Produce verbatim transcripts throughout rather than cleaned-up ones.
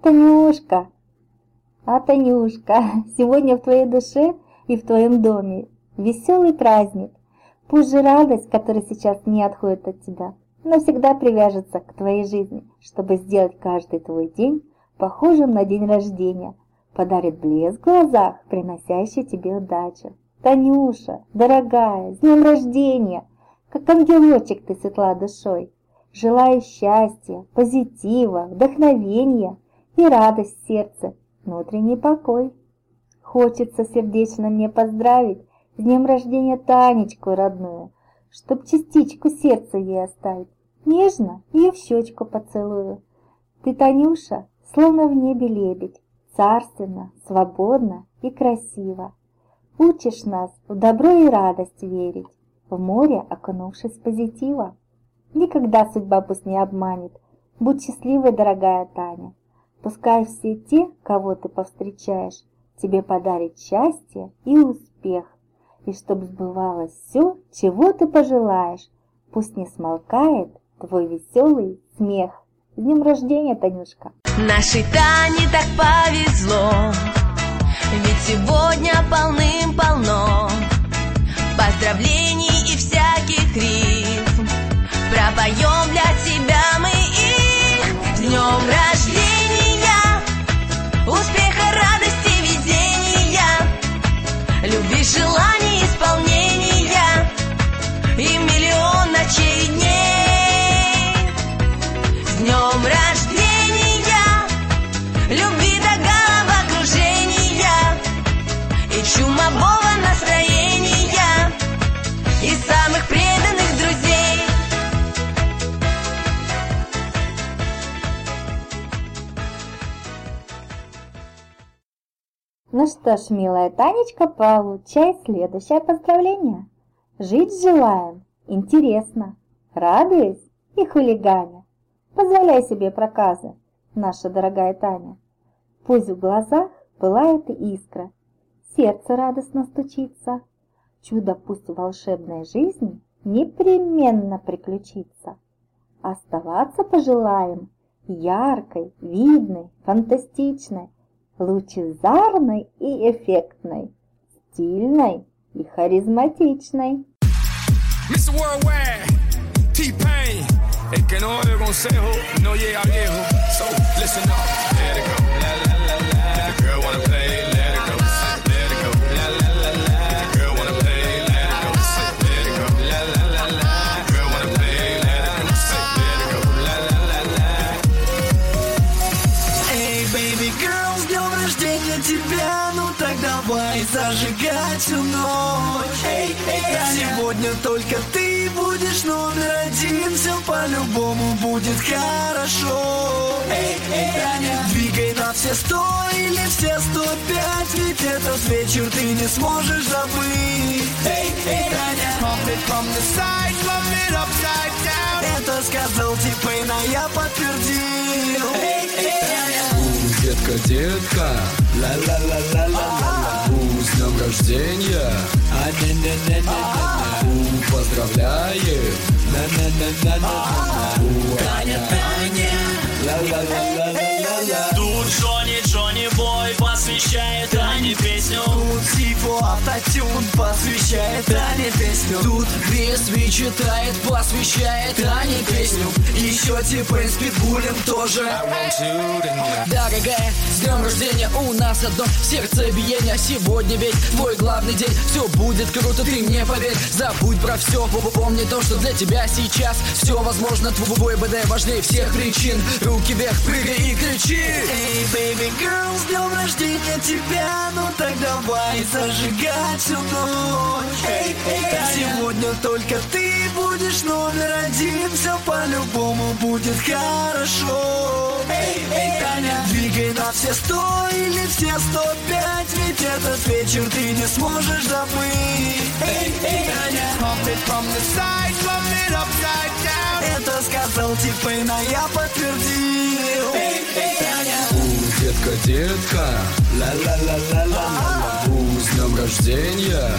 Танюшка, а Танюшка, сегодня в твоей душе и в твоем доме веселый праздник. Пусть же радость, которая сейчас не отходит от тебя, навсегда привяжется к твоей жизни, чтобы сделать каждый твой день похожим на день рождения, подарит блеск в глазах, приносящий тебе удачу. Танюша, дорогая, с днем рождения! Как ангелочек ты светла душой. Желаю счастья, позитива, вдохновения и радость в сердце, внутренний покой. Хочется сердечно мне поздравить с днем рождения Танечку родную, чтоб частичку сердца ей оставить. Нежно ее в щечку поцелую. Ты, Танюша, словно в небе лебедь, царственно, свободно и красиво. Учишь нас в добро и радость верить, в море окунувшись в позитива. Никогда судьба пусть не обманет. Будь счастливой, дорогая Таня. Пускай все те, кого ты повстречаешь, тебе подарят счастье и успех. И чтоб сбывалось все, чего ты пожелаешь, пусть не смолкает твой веселый смех. С днем рождения, Танюшка! Нашей Тане так повезло, ведь сегодня полным-полно поздравлений и всяких рифм. Пропоем для тебя мы их. С днем рождения, успеха, радости, везения, любви, желаний, исполнения и миллион ночей и дней. С днем рождения, любви до головокружения и чумового настроения и самых преданных друзей. Ну что ж, милая Танечка, получай следующее поздравление. Жить желаем, интересно, радуясь и хулиганя. Позволяй себе проказы, наша дорогая Таня. Пусть в глазах пылает искра, сердце радостно стучится. Чудо пусть в волшебной жизни непременно приключится. Оставаться пожелаем яркой, видной, фантастичной, лучезарной и эффектной, стильной и харизматичной. mister Worldwide, T-Pain, el que no oye consejo no llega viejo. So listen up, let it go, la la la la. The girl wanna play, let it go, let it go, la la la la. The girl wanna play, let it go, let it go, la la la la. The girl wanna play, let it go, let it go, la la la la. Эй, baby girl, с днем рождения тебя, ну так давай зажигать всю ночь. Эй, эй, сегодня только ты будешь номер один, все по-любому будет хорошо. Эй, эй, Таня, двигай на все сто или все сто пять, ведь этот вечер ты не сможешь забыть. Эй, эй, Таня, pump it from the side, pump it upside down. Это сказал T-Pain, а я подтвердил. Эй, эй, Таня. Детка, детка, ла-ла-ла-ла-ла-ла-ла. С днем рождения, а-не-не-не-не-не-не. Поздравляем, на-на-на-на-на-на. Таня, Таня, ла-ла-ла-ла-ла-ла. Тут Джонни, Джонни Бой посвящает Тане песню. тут Сифо Автотюн посвящает Тане песню. Тут Крисви читает, посвящает Тане песню. Еще T-Pain с Питбулем тоже. Дорогая, с днем рождения, у нас одно сердцебиение. Сегодня ведь твой главный день. Все будет круто, ты мне поверь. Забудь про все, помни то, что для тебя сейчас все возможно. Твой БД важнее всех причин. Руки вверх, прыгай и кричи. Эй, baby girl, с днем рождения тебя, ну так давай зажигать всю ночь. Эй, эй, сегодня только ты будешь номер один, все по-любому будет хорошо. Эй, эй, Таня, двигай на все сто или все сто пять, ведь этот вечер ты не сможешь забыть. Эй, эй, Таня, pump it from the side, pump it upside down. Это сказал T-Pain, а я подтвердил. Эй, эй, Таня. Детка, детка, ла-ла-ла-ла-ла-ла-ла. С днем рождения,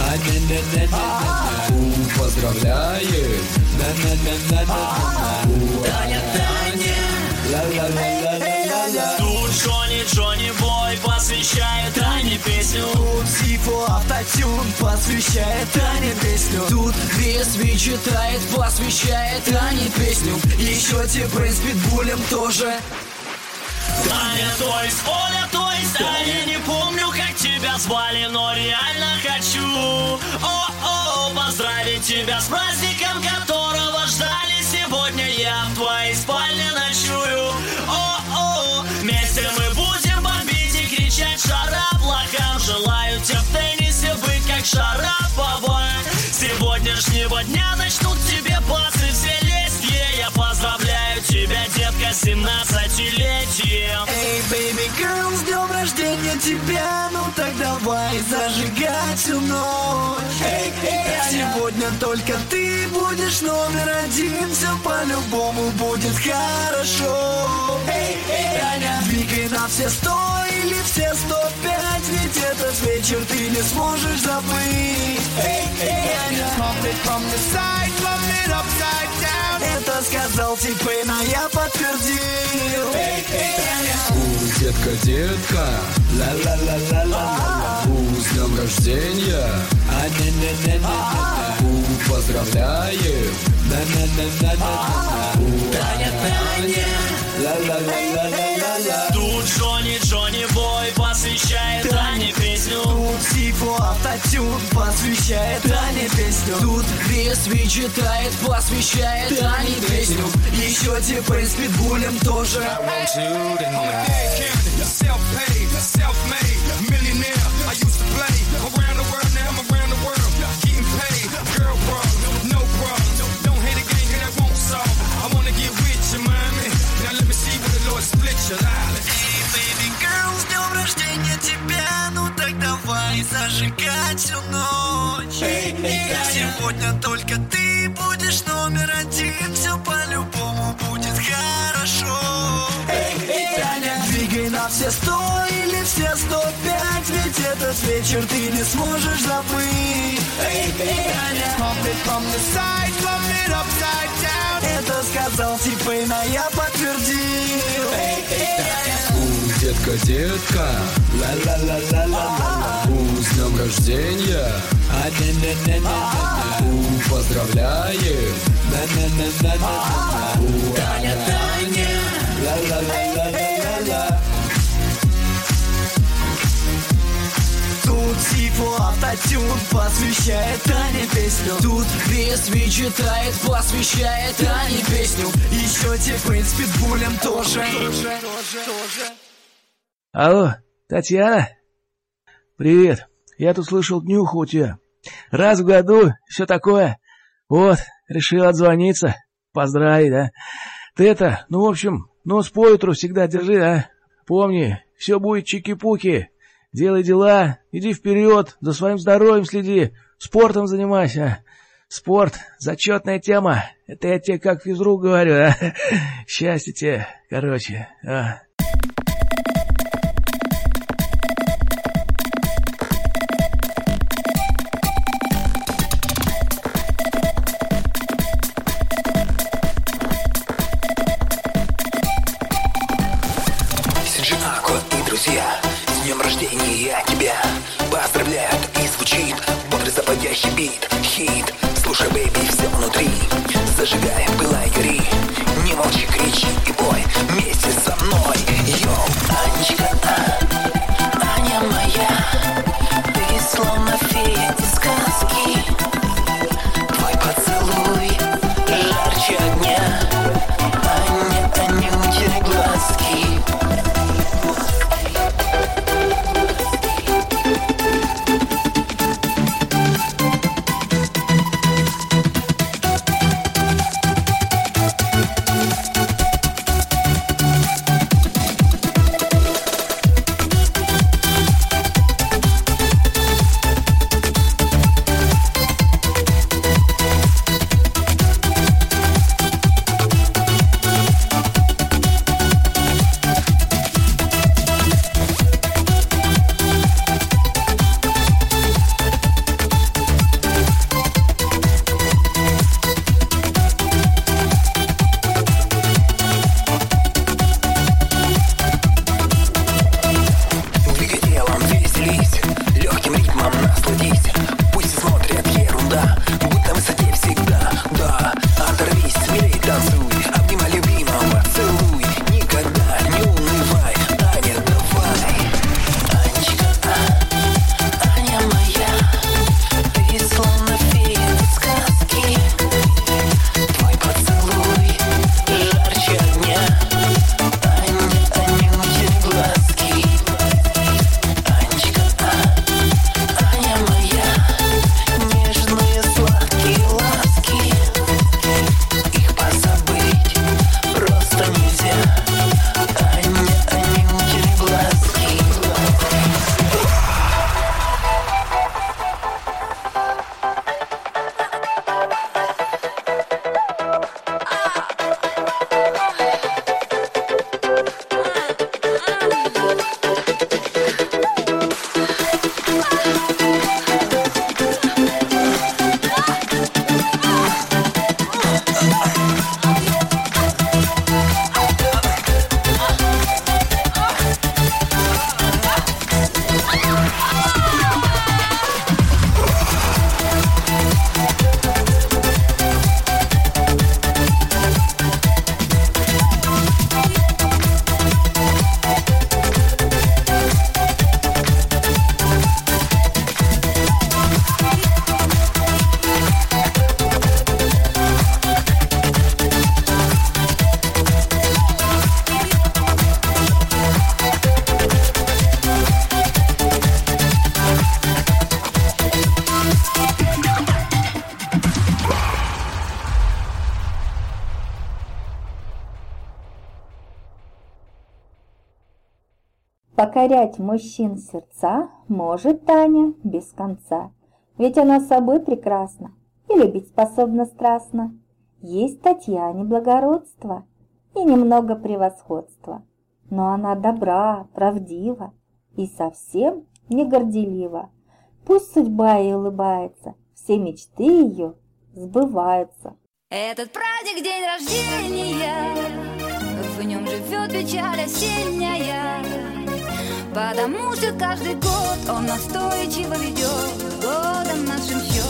а-не-не-не-не-не-не. Поздравляем, на-на-на-на-на-на. Таня, Таня, ла-ла-ла-ла-ла-ла. Тут Джонни, Джонни Бой посвящает Тане песню. Тут Сифу автотюн посвящает Тане песню. Тут Весви читает, посвящает Тане песню. Еще T-Pain с Питбулем тоже. Таня, то есть Оля, то есть Таня. Не помню, как тебя звали, но реально хочу О-о, поздравить тебя с праздником, которого ждали. Сегодня я в твоей спальне ночую. О-о, вместе мы будем бомбить и кричать шараблакам. Желаю тебе в теннисе быть как Шарапова. С сегодняшнего дня начнут тебе пасы все лестья. Я поздравляю тебя, детка, с семнадцатилетием. Эй, baby girl, с днем рождения тебя. Ну так давай зажигать всю ночь. Эй, эй, сегодня только ты будешь номер один. Все по-любому будет хорошо. Эй, эй, Аня, двигай на все сто или все сто пять. Ведь этот вечер ты не сможешь забыть. Эй, эй, Аня, pump it from the side, pump it upside down. Это сказал T-Pain, а я подтвердил. Эй, эй, Аня. У, детка, детка, ла-ла-ла-ла-ла-ла. У, с днем рождения, а-не-не-не-не-не. У, поздравляем, на-на-на-на-на-на. У, Таня, Таня, ла-ла-ла-ла-ла-ла. Тут Джонни, Джонни Бой посвящает Тане песню. Тут Сифу автотюн посвящает Тане песню. Тут Весви читает, посвящает Тане песню. Еще T-Pain с Питбулем тоже. Self-paid, self-made, millionaire. I used to play around the world, now I'm around the world. Getting paid, girl problems, no problems. Don't hate a gang that won't solve. I wanna get with you, mommy. Now let me see what the Lord split your island. Эй, baby girl, с днем рождения тебя. Ну так давай зажигать всю ночь. Эй, эй, сегодня только ты будешь номер один. Все по-любому будет хорошо. Эй, эй, Аня, двигай на все сто или все сто пять. Ведь этот вечер ты не сможешь забыть. Эй, эй, Аня, pump it from the side, pump it upside down. Это сказал T-Pain, а я подтвердил. Эй, эй, Аня. У, детка, детка, ла-ла-ла-ла-ла-ла. У, с днем рождения, а-не-не-не-не-не. У, поздравляем, на-на-на-на-на-на. У, Таня, Таня, ла-ла-ла-ла-ла-ла. тут Сифу автотюн посвящает Тане песню. Тут Весви читает, посвящает Тане песню. Еще T-Pain с Питбулем тоже. Алло, Татьяна? Привет. Я тут слышал днюху у тебя. Раз в году, все такое. Вот, решил отзвониться, поздравить, да. Ты это, ну, в общем, нос по ветру всегда держи, а. Помни, все будет чики-пуки. Делай дела, иди вперед, за своим здоровьем следи, спортом занимайся. Спорт — зачетная тема. Это я тебе как физрук говорю, а. Счастья тебе, короче, а. С днем рождения тебя поздравляют, и звучит бодрый заводящий бит. Хит, слушай, бэйби, все внутри. Зажигай, пылай, гори. Не молчи, кричи и бой вместе со мной. Йоу, Анечка, а, Аня моя, ты словно фея из сказки. Твой поцелуй жарче огня. Аня, Анютины глазки. покорять мужчин сердца может Таня без конца. Ведь она собой прекрасна и любить способна страстно. Есть в Татьяне благородство и немного превосходства. Но она добра, правдива и совсем не горделива. Пусть судьба ей улыбается, все мечты ее сбываются. Этот праздник день рождения, в нем живет печаль осенняя, потому что каждый год он настойчиво ведет годом нашим счет.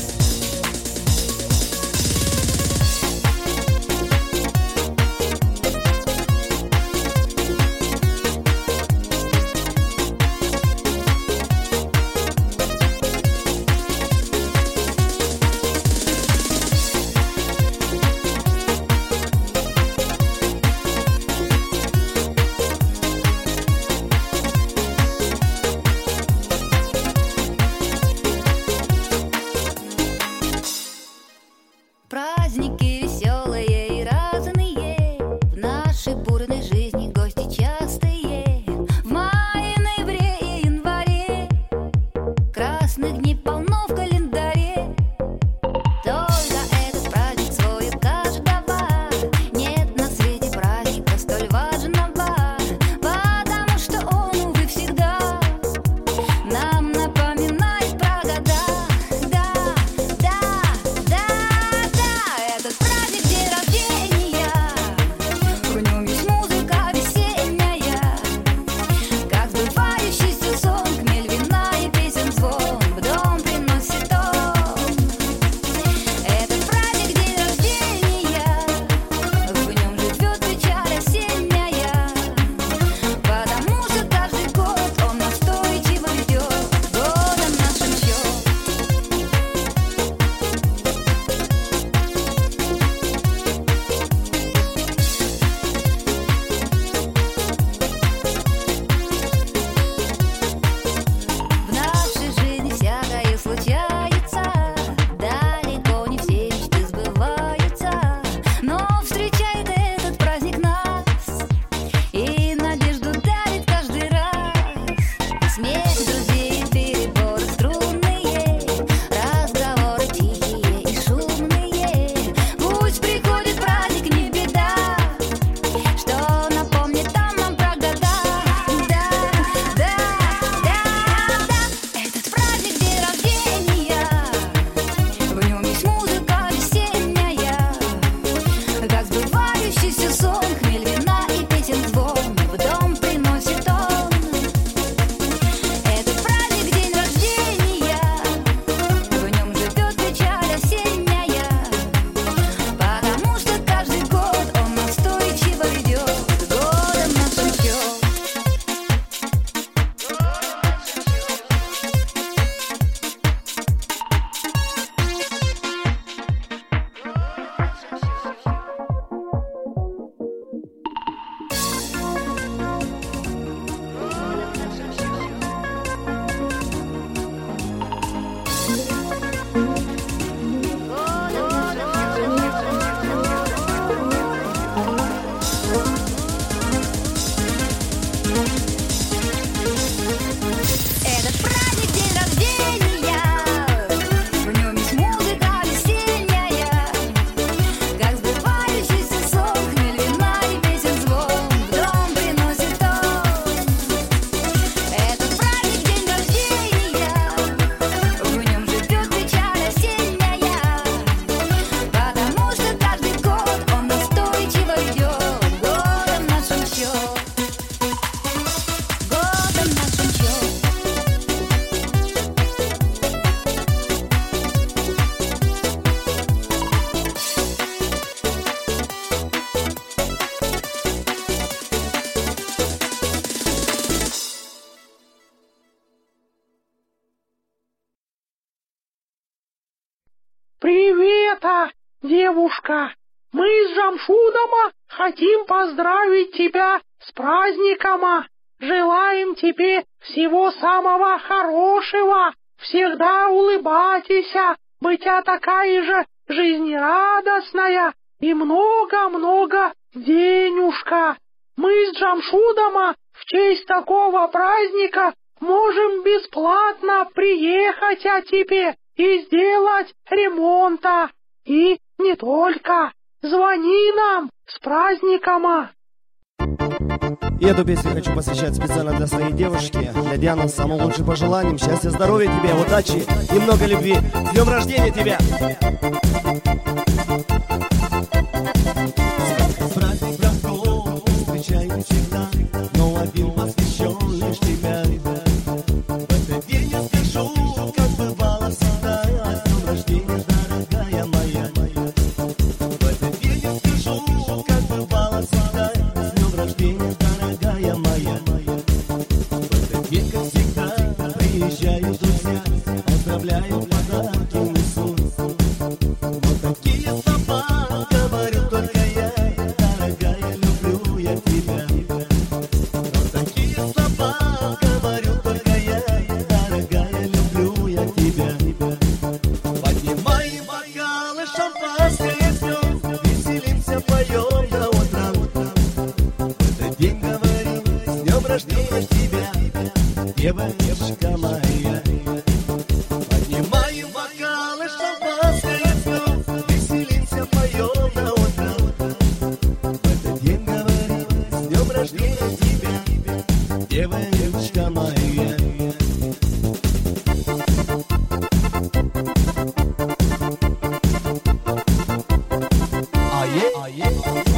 Праздники веселые и разные, в нашей бурной жизни гости частые. В мае, ноябре и январе красных дней полно в календаре. Только этот праздник свой у каждого, нет на свете праздника столь важного, потому что он, увы, всегда нам напоминает про года. Да, да, да. Этот праздник день рождения, в нем есть музыка весенняя, как сбывающийся сон, хмель вина и песен звон в дом приносит он. Этот праздник день рождения, в нем живет печаль осенняя, потому что каждый год он настойчиво ведет годом нашим счет. В нашей жизни всякое случается, далеко не все мечты сбываются, но встречает этот праздник нас и надежду дарит каждый раз. Смех друзей, переборы струнные, разговоры тихие и шумные. Пусть приходит праздник, не беда, что напомнит там нам про года. Да, да, да, да. Этот праздник день рождения, в нем есть музыка весенняя, как сбывающийся сон, хмель вина и песен звон в дом приносит он. Этот праздник день рождения, в нем живет печаль осенняя, потому что каждый год он настойчиво ведет годом нашим счет. Этот праздник день рождения, в нем есть музыка весенняя, как сбывающийся сон, хмель вина и песен звон в дом приносит он. Этот праздник день рождения, в нем живет печаль осенняя, потому что каждый год он настойчиво ведет годом нашим счет. Годом нашим счет. Привет, а, девушка! Мы с Джамшудом хотим поздравить тебя с праздником. а. Желаем тебе всего самого хорошего, всегда улыбайтесь, быть такая же жизнерадостная и много-много денежка. Мы с Джамшудом в честь такого праздника можем бесплатно приехать о тебе и сделать ремонта. И не только. Звони нам с праздником! И эту песню хочу посвящать специально для своей девушки, для Дианы, с самым лучшим пожеланием. Счастья, здоровья тебе, удачи и много любви. С днем рождения тебя! Праздник братков встречаем всегда, но один посвящен лишь тебя. В этот день я скажу, как бывало всегда, с днем рождения, дорогая моя. В этот день я скажу, как бывало всегда, с днем рождения, дорогая моя. В этот день, как всегда, приезжают друзья, поздравляю, подарки несут. Вот такие слова говорю только я, дорогая, люблю я тебя. Вот такие слова говорю только я, дорогая, люблю я тебя. Поднимаем бокалы, шампанское пьем, веселимся, поем до утра. В этот день говорим, с днем рождения тебя, девочка моя. Поднимаем бокалы, шампанское пьем, веселимся, поем до утра. В этот день говорим, с днем рождения тебя, девочка моя. Ае, ае.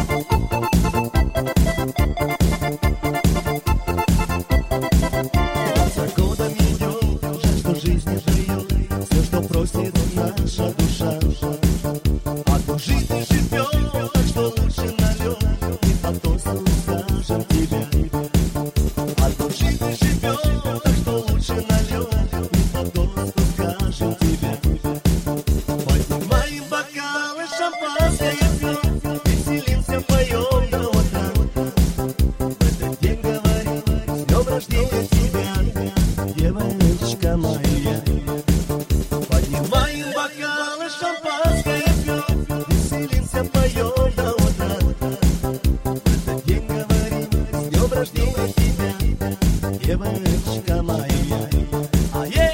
За годом идет, жаль, что жизнь не дает все, что просит наша душа. Одну жизнь не живет, так что лучше налет и по тосту скажем тебя. Одну жизнь не живет, так что лучше налет и по тосту скажем тебя. Поднимаем бокалы, шампанское пьем, веселимся, поем до утра. В этот день говорим, с днем рождения тебя, девочка моя. Поднимаем бокалы, шампанское пьем, веселимся, поем до утра. В этот день говорим, с днем рождения тебя, девочка моя. Ае!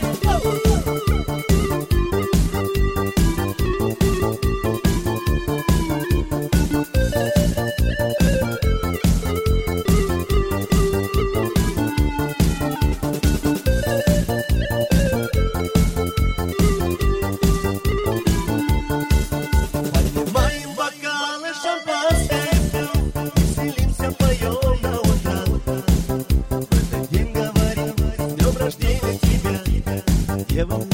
Поднимаем бокалы, шампанское пьем, веселимся, поем до утра. В этот день говорим, с днем рождения тебя, девочка.